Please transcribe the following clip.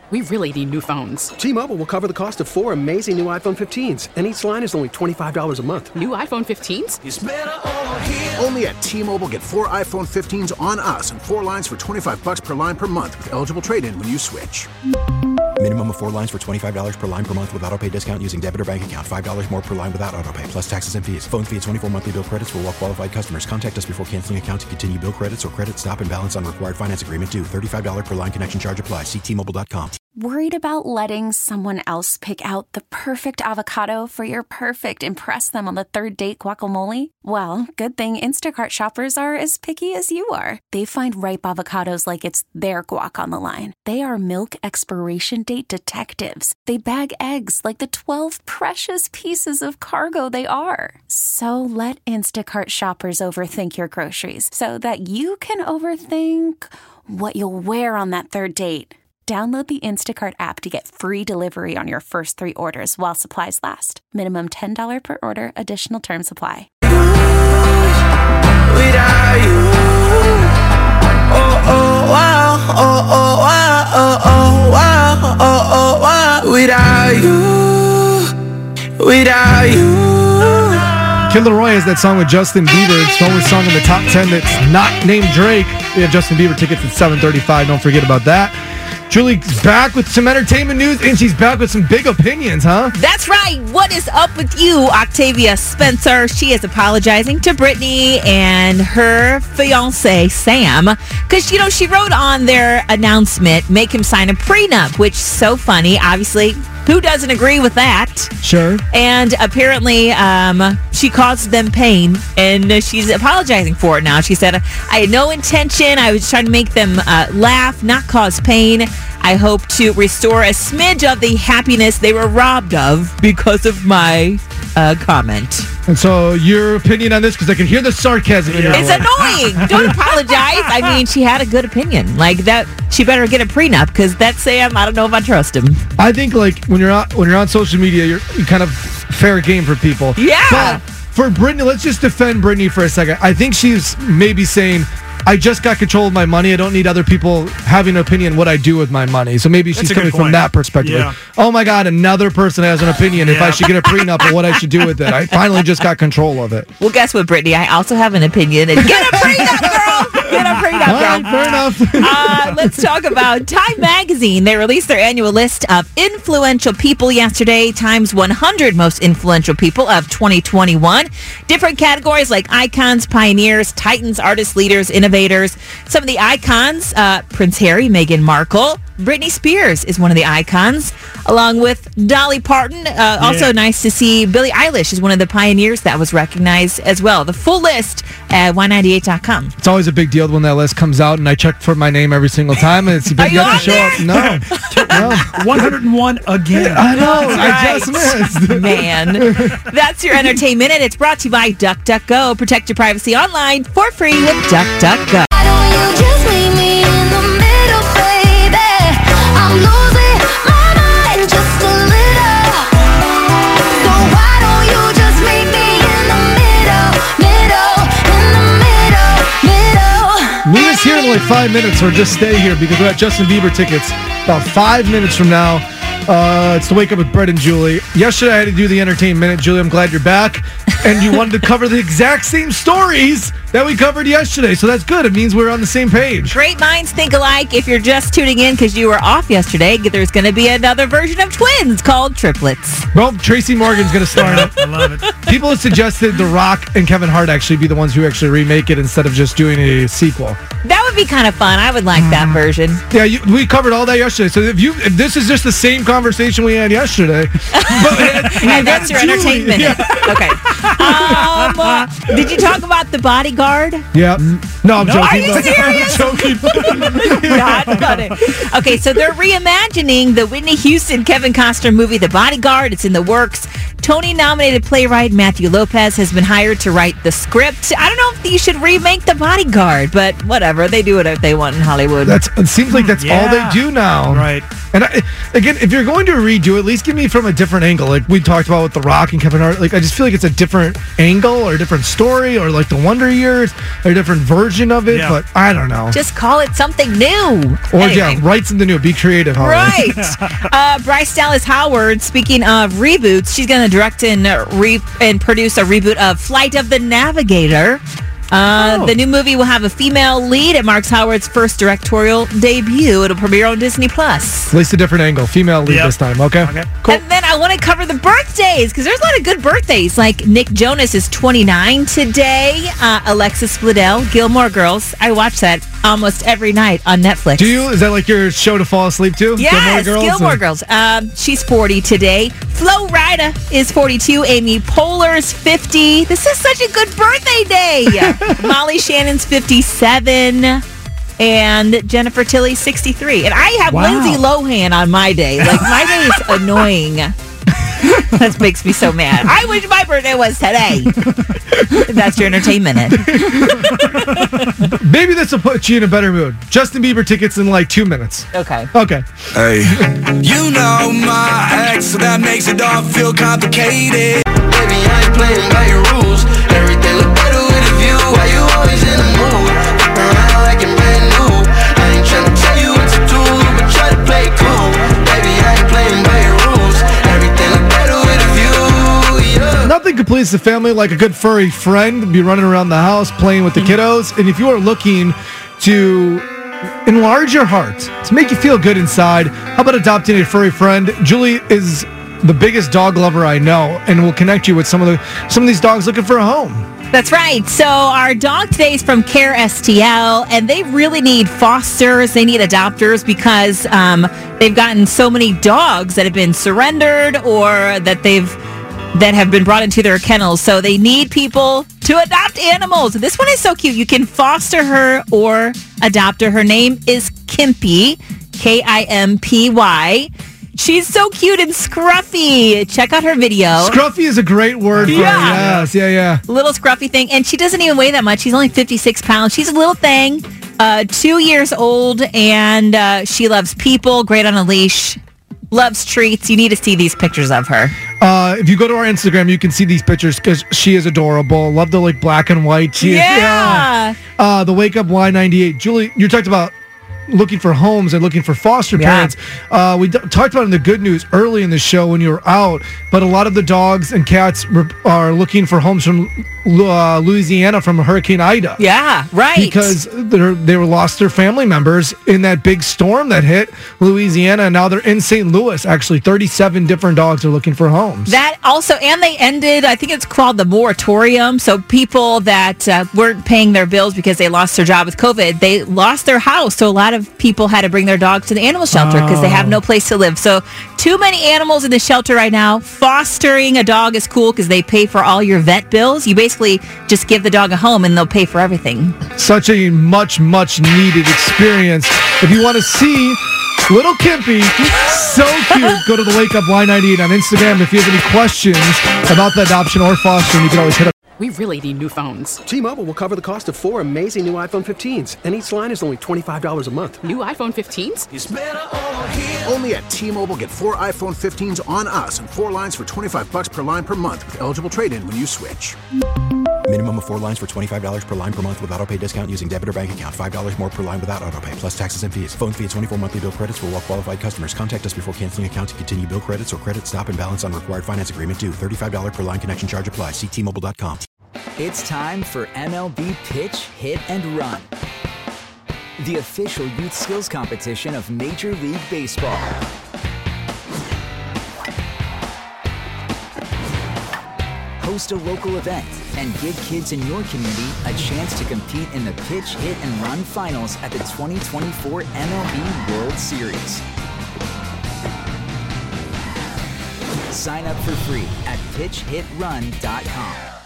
We really need new phones. T-Mobile will cover the cost of 4 amazing new iPhone 15s, and each line is only $25 a month. New iPhone 15s? It's better over here. Only at T-Mobile, get 4 iPhone 15s on us and 4 lines for $25 per line per month with eligible trade-in when you switch. Minimum of 4 lines for $25 per line per month with autopay discount using debit or bank account. $5 more per line without autopay, plus taxes and fees. Phone fee at 24 monthly bill credits for well-qualified customers. Contact us before canceling account to continue bill credits or credit stop and balance on required finance agreement due. $35 per line connection charge applies. See T-Mobile.com. Worried about letting someone else pick out the perfect avocado for your perfect impress them on the third date guacamole? Well, good thing Instacart shoppers are as picky as you are. They find ripe avocados like it's their guac on the line. They are milk expiration date detectives. They bag eggs like the 12 precious pieces of cargo they are. So let Instacart shoppers overthink your groceries so that you can overthink what you'll wear on that third date. Download the Instacart app to get free delivery on your first 3 orders while supplies last. Minimum $10 per order. Additional terms apply. Without you. Oh, oh, wow. Oh, oh, wow. Oh, oh, wow. Oh, oh, wow. Without you. Without you. Kid Laroi has that song with Justin Bieber. It's the only song in the top 10 that's not named Drake. We have Justin Bieber tickets at 7:35. Don't forget about that. Julie's back with some entertainment news, and she's back with some big opinions, huh? That's right. What is up with you, Octavia Spencer? She is apologizing to Britney and her fiance, Sam, because, she wrote on their announcement, make him sign a prenup, which is so funny. Obviously, who doesn't agree with that? Sure. And apparently, she caused them pain, and she's apologizing for it now. She said, I had no intention. I was trying to make them laugh, not cause pain. I hope to restore a smidge of the happiness they were robbed of because of my comment. And so your opinion on this, because I can hear the sarcasm in your voice. It's annoying. Don't apologize. I mean, she had a good opinion. Like that, she better get a prenup because that Sam, I don't know if I trust him. I think like when you're on social media, you're kind of fair game for people. Yeah. But for Britney, let's just defend Britney for a second. I think she's maybe saying, I just got control of my money. I don't need other people having an opinion what I do with my money. So maybe she's coming from that perspective. Yeah. Like, oh my God, another person has an opinion if I should get a prenup or what I should do with it. I finally just got control of it. Well, guess what, Brittany? I also have an opinion. And get a prenup, girl! Get a prenup, girl. Fair enough. Let's talk about Time Magazine. They released their annual list of influential people yesterday. Time's 100 most influential people of 2021. Different categories like icons, pioneers, titans, artists, leaders, innovators. Some of the icons, Prince Harry, Meghan Markle. Britney Spears is one of the icons, along with Dolly Parton. Also nice to see Billie Eilish is one of the pioneers that was recognized as well. The full list at Y98.com. It's always a big deal when that list comes out, and I check for my name every single time, and it's been yet to show up. No. 101 again. I know. I just missed. Man. That's your Entertainment Minute. It's brought to you by DuckDuckGo. Protect your privacy online for free with DuckDuckGo. Why don't you just meet me in the middle, baby? I'm losing my mind just a little. So why don't you just meet me in the middle? Meet us here in like 5 minutes, or just stay here because we got Justin Bieber tickets about 5 minutes from now. It's to Wake Up with Brett and Julie. Yesterday I had to do the Entertainment Minute. Julie, I'm glad you're back. And you wanted to cover the exact same stories that we covered yesterday. So that's good. It means we're on the same page. Great minds think alike. If you're just tuning in because you were off yesterday, there's going to be another version of Twins called Triplets. Well, Tracy Morgan's going to star in it. I love it. People have suggested The Rock and Kevin Hart actually be the ones who actually remake it instead of just doing a sequel. That would be kind of fun. I would like that version. Yeah, we covered all that yesterday. So if this is just the same conversation we had yesterday. And that's your Entertainment Minute. Yeah. Okay. Did you talk about The Bodyguard? Yeah. No, I'm joking. Are you serious? I'm joking. Not funny. Okay, so they're reimagining the Whitney Houston, Kevin Costner movie, The Bodyguard. It's in the works. Tony-nominated playwright Matthew Lopez has been hired to write the script. I don't know if you should remake The Bodyguard, but whatever. They do whatever they want in Hollywood. It seems like that's all they do now. Right. And again, if you're going to redo, at least give me from a different angle. Like we talked about with The Rock and Kevin Hart. Like I just feel like it's a different angle or a different story or like the Wonder Years or a different version of it. Yeah. But I don't know. Just call it something new. Or Anyway. write something new. Be creative. Holly. Right. Bryce Dallas Howard, speaking of reboots, she's going to direct and produce a reboot of Flight of the Navigator. The new movie will have a female lead. It marks Howard's first directorial debut. It'll premiere on Disney+. At least a different angle. Female lead this time. Okay. Cool. And then I want to cover the birthdays because there's a lot of good birthdays. Like Nick Jonas is 29 today. Alexis Bledel, Gilmore Girls. I watch that almost every night on Netflix. Do you? Is that like your show to fall asleep to? Yes, Gilmore Girls. She's 40 today. Flo Rida is 42. Amy Poehler's 50. This is such a good birthday day. Molly Shannon's 57. And Jennifer Tilly's 63. And I have Lindsay Lohan on my day. Like, my day is annoying. That makes me so mad. I wish my birthday was today. That's your entertainment minute. Maybe this will put you in a better mood. Justin Bieber tickets in like 2 minutes. Okay. Hey. You know my ex, so that makes it all feel complicated. Baby, I ain't playing by your rules. Everything look better with a view. Why you always in the mood? Around like you're brand new. I ain't trying to tell you what to do, but try to play it cool. Baby, I ain't playing by your rules. Everything look better with a view. Yeah. Nothing completes the family like a good furry friend. Be running around the house playing with the kiddos. And if you are looking to enlarge your heart, to make you feel good inside, how about adopting a furry friend? Julie is the biggest dog lover I know and will connect you with some of these dogs looking for a home. That's right. So our dog today is from Care STL, and they really need fosters. They need adopters because they've gotten so many dogs that have been surrendered or that have been brought into their kennels. So they need people to adopt animals. This one is so cute. You can foster her or adopt her. Her name is Kimpy, Kimpy. She's so cute and scruffy. Check out her video. Scruffy is a great word for her. Yes, yeah. Little scruffy thing. And she doesn't even weigh that much. She's only 56 pounds. She's a little thing, 2 years old, and she loves people, great on a leash, loves treats. You need to see these pictures of her. If you go to our Instagram, you can see these pictures because she is adorable. Love the like black and white. The Wake Up Y98. Julie, you talked about looking for homes and looking for foster parents. We talked about in the good news early in the show when you were out, but a lot of the dogs and cats are looking for homes from Louisiana from Hurricane Ida. Yeah, right. Because they were lost their family members in that big storm that hit Louisiana, and now they're in St. Louis. Actually, 37 different dogs are looking for homes. That also, and they ended, I think it's called the moratorium. So people that weren't paying their bills because they lost their job with COVID, they lost their house. So a lot of people had to bring their dogs to the animal shelter because they have no place to live. So too many animals in the shelter right now. Fostering a dog is cool because they pay for all your vet bills. You basically just give the dog a home and they'll pay for everything. Such a much needed experience. If you want to see little Kimpy, so cute, go to the Wake Up Y98 on Instagram. If you have any questions about the adoption or fostering, you can always hit up. We really need new phones. T-Mobile will cover the cost of 4 amazing new iPhone 15s, and each line is only $25 a month. New iPhone 15s? It's better over here. Only at T-Mobile, get 4 iPhone 15s on us and 4 lines for $25 per line per month with eligible trade-in when you switch. Minimum of 4 lines for $25 per line per month with autopay discount using debit or bank account. $5 more per line without autopay, plus taxes and fees. Phone fee at 24 monthly bill credits for well-qualified customers. Contact us before canceling account to continue bill credits or credit stop and balance on required finance agreement due. $35 per line connection charge applies. See T-Mobile.com. It's time for MLB Pitch, Hit, and Run, the official youth skills competition of Major League Baseball. Host a local event and give kids in your community a chance to compete in the Pitch, Hit, and Run finals at the 2024 MLB World Series. Sign up for free at pitchhitrun.com.